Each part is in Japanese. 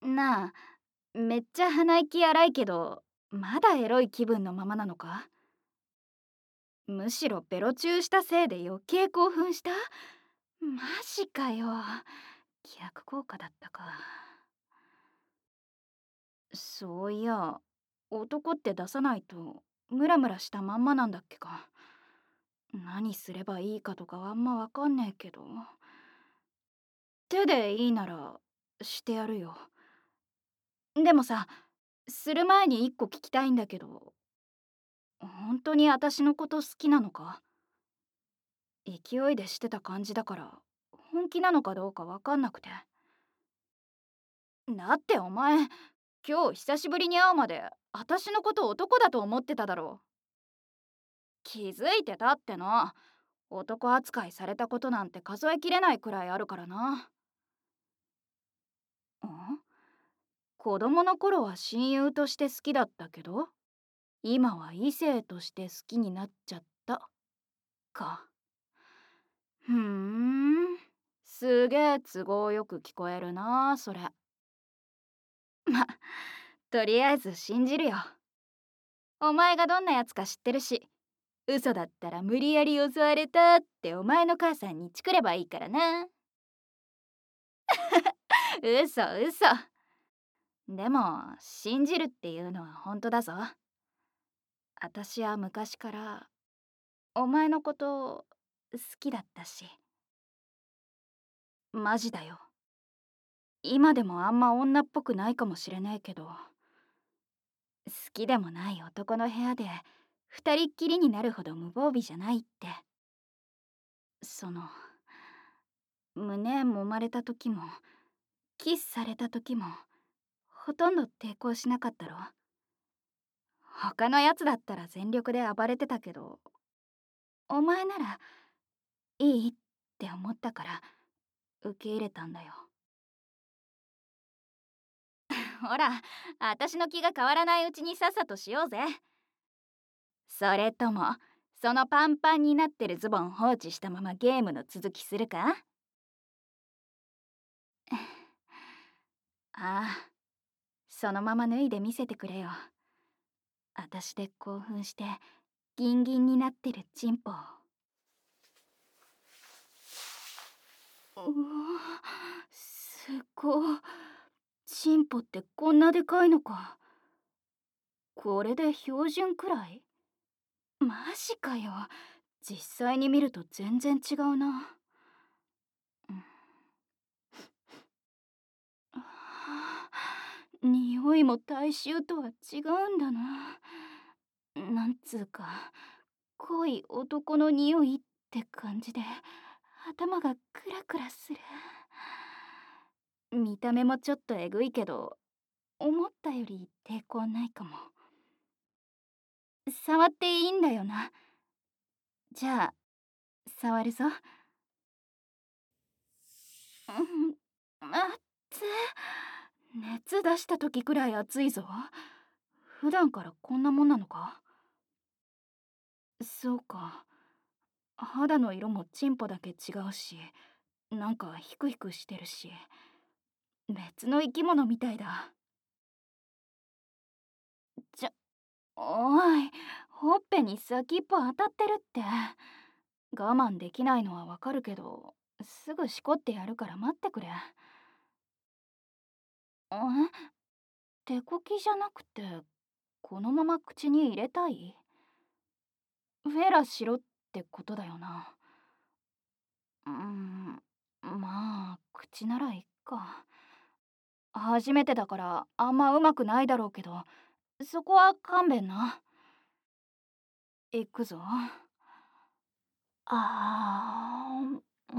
なあ、めっちゃ鼻息荒いけど、まだエロい気分のままなのか？むしろベロチューしたせいで余計興奮した？マジかよ。逆効果だったか。そういや、男って出さないとムラムラしたまんまなんだっけか。何すればいいかとかあんまわかんねえけど、手でいいならしてやるよ。でもさ、する前に一個聞きたいんだけど、本当に私のこと好きなのか？勢いでしてた感じだから本気なのかどうかわかんなくて。だってお前、今日久しぶりに会うまで私のこと男だと思ってただろ。気づいてたっての。男扱いされたことなんて数えきれないくらいあるからな。子供の頃は親友として好きだったけど、今は異性として好きになっちゃったか。ふーん、すげえ都合よく聞こえるなそれ。ま、とりあえず信じるよ。お前がどんなやつか知ってるし、嘘だったら無理やり襲われたってお前の母さんにチクればいいからな。嘘嘘。でも信じるっていうのは本当だぞ。私は昔からお前のこと好きだったし。マジだよ。今でもあんま女っぽくないかもしれないけど、好きでもない男の部屋で二人っきりになるほど無防備じゃないって。その、胸揉まれた時もキスされた時もほとんど抵抗しなかったろ。他のやつだったら全力で暴れてたけど、お前ならいいって思ったから受け入れたんだよ。ほら、私の気が変わらないうちにさっさとしようぜ。それともそのパンパンになってるズボン放置したままゲームの続きするか？ああ、そのまま脱いで見せてくれよ。私で興奮してギンギンになってるチンポを。うわ、すごい。チンポってこんなでかいのか。これで標準くらい？マジかよ。実際に見ると全然違うな。うん、あー、匂いも大衆とは違うんだな。なんつうか濃い男の匂いって感じで頭がクラクラする。見た目もちょっとえぐいけど、思ったより抵抗ないかも。触っていいんだよな？じゃあ触るぞ。うん、熱熱出した時くらい熱いぞ。普段からこんなもんなのか？そうか。肌の色もチンポだけ違うし、なんかヒクヒクしてるし、別の生き物みたいだ。おい、ほっぺに先っぽ当たってるって。我慢できないのはわかるけど、すぐしこってやるから待ってくれ。手こきじゃなくて、このまま口に入れたい？フェラしろってことだよな。まあ、口ならいっか。初めてだからあんまうまくないだろうけど、そこは勘弁な。いくぞ。あー、うん、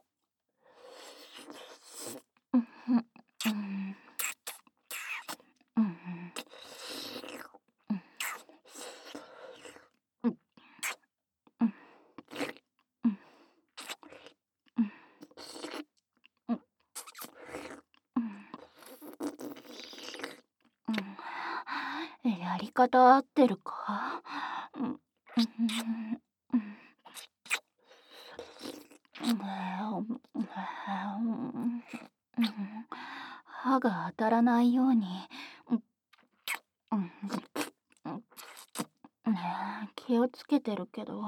うん、うん、うん、うん、うん、うん、うん、うん、やり方合ってるか？うん、うん、うん、 歯が当たらないように。うんねえ、気をつけてるけど。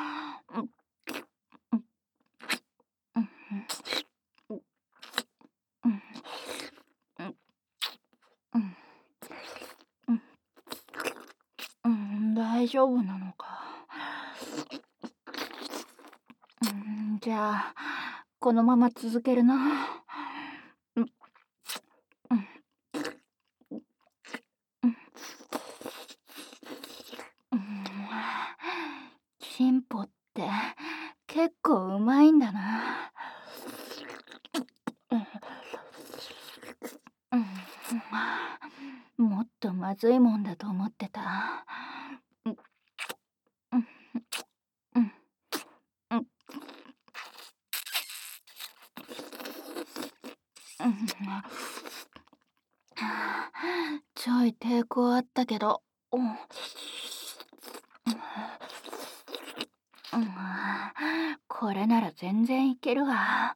大丈夫なのか。じゃあこのまま続けるな。チンポって結構うまいんだな。もっとまずいもんだと思ってた。ちょい抵抗あったけど、これなら全然いけるわ。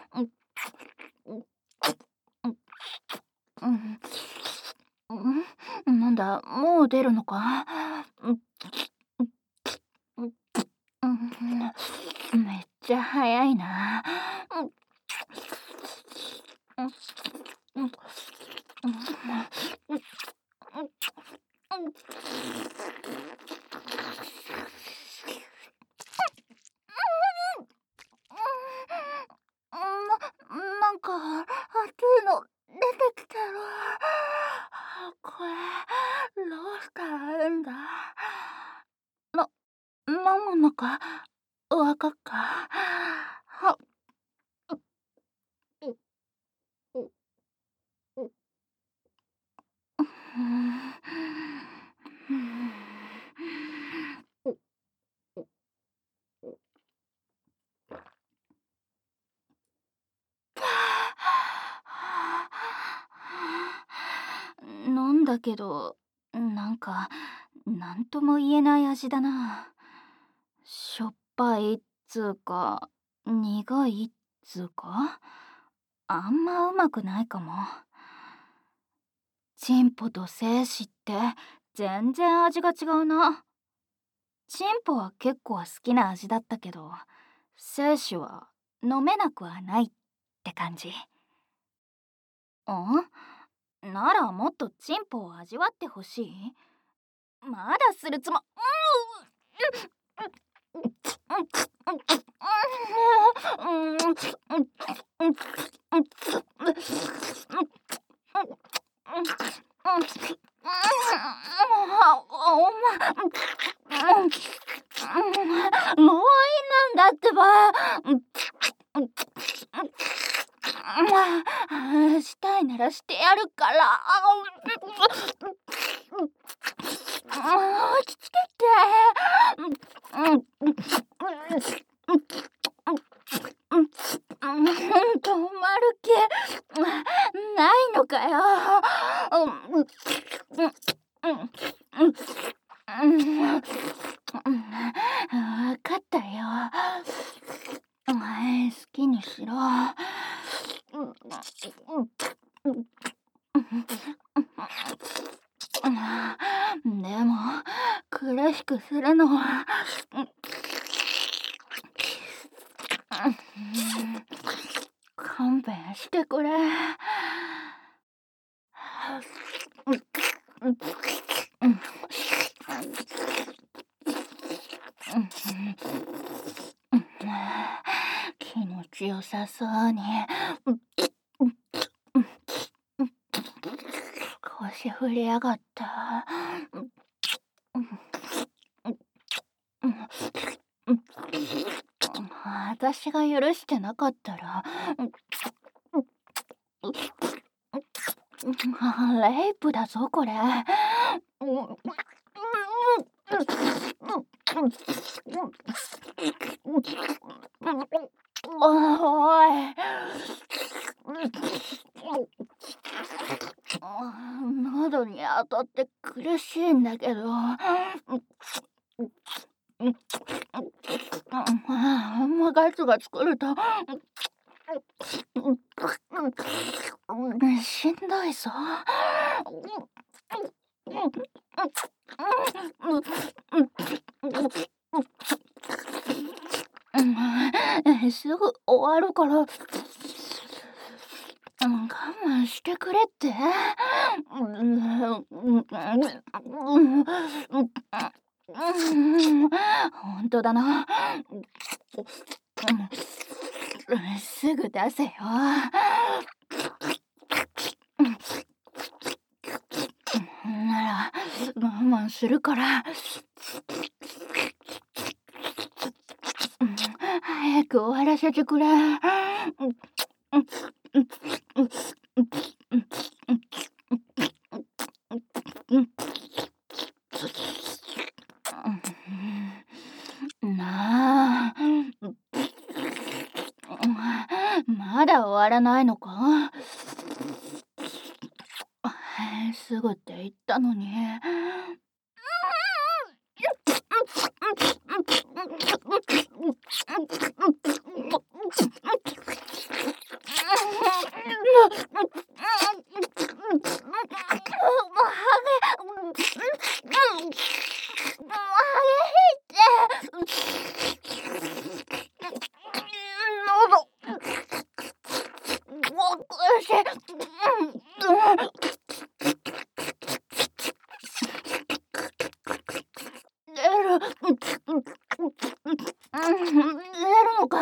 なんだ、もう出るのか。めっちゃ早いな。なんか熱いの出てきてる。これどうしたらいいんだ。飲むのかわかっか。飲んだけど、なんかなんとも言えない味だな。しょっぱいっつうか苦いっつうか、あんまうまくないかも。チンポと精子って全然味が違うな。チンポは結構好きな味だったけど、精子は飲めなくはないって感じ。ならもっとチンポを味わってほしい。まだするつも。もういいなんだってば。したいならしてやるから。落ち着けって。止まる気ないのかよ。わかったよ。好きにしろ。でも苦しくするのは勘弁してくれ。気持ちよさそうに腰振りやがった。私が許してなかったらレイプだぞこれ。おい。喉に当たって苦しいんだけど。あんまガツガツくるとしんどいぞ。すぐ終わるから、我慢してくれって。ほんとだな。すぐ出せよ。なら我慢するから。早く終わらせてくれ。なあ、まだ終わらないのか？すぐって言ったのに。出るのか？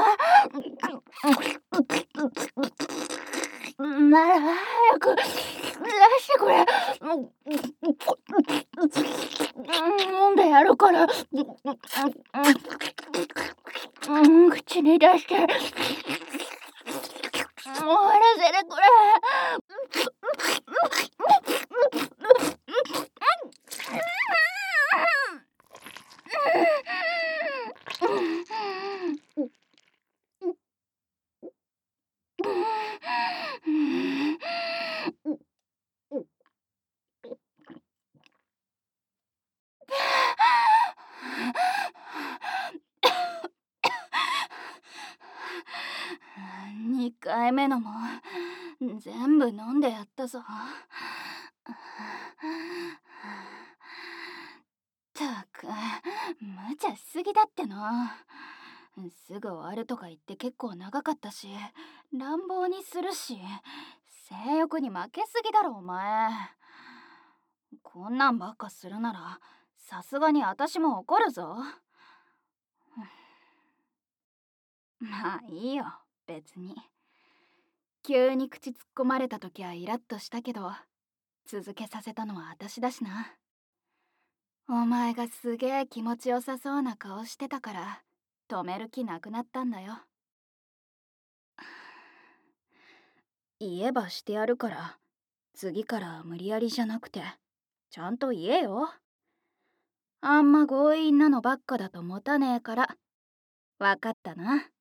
なら早く出してくれ。飲んでやるから。口に出して終わらせてくれ。2回目のも全部飲んでやったぞ。ったく無茶しすぎだってな。すぐ終わるとか言って結構長かったし、乱暴にするし、性欲に負けすぎだろお前。こんなんばっかするならさすがに私も怒るぞ。まあいいよ、別に。急に口突っ込まれた時はイラッとしたけど、続けさせたのは私だしな。お前がすげえ気持ちよさそうな顔してたから止める気なくなったんだよ。言えばしてやるから、次から無理やりじゃなくてちゃんと言えよ。あんま強引なのばっかだと持たねえから。わかったな。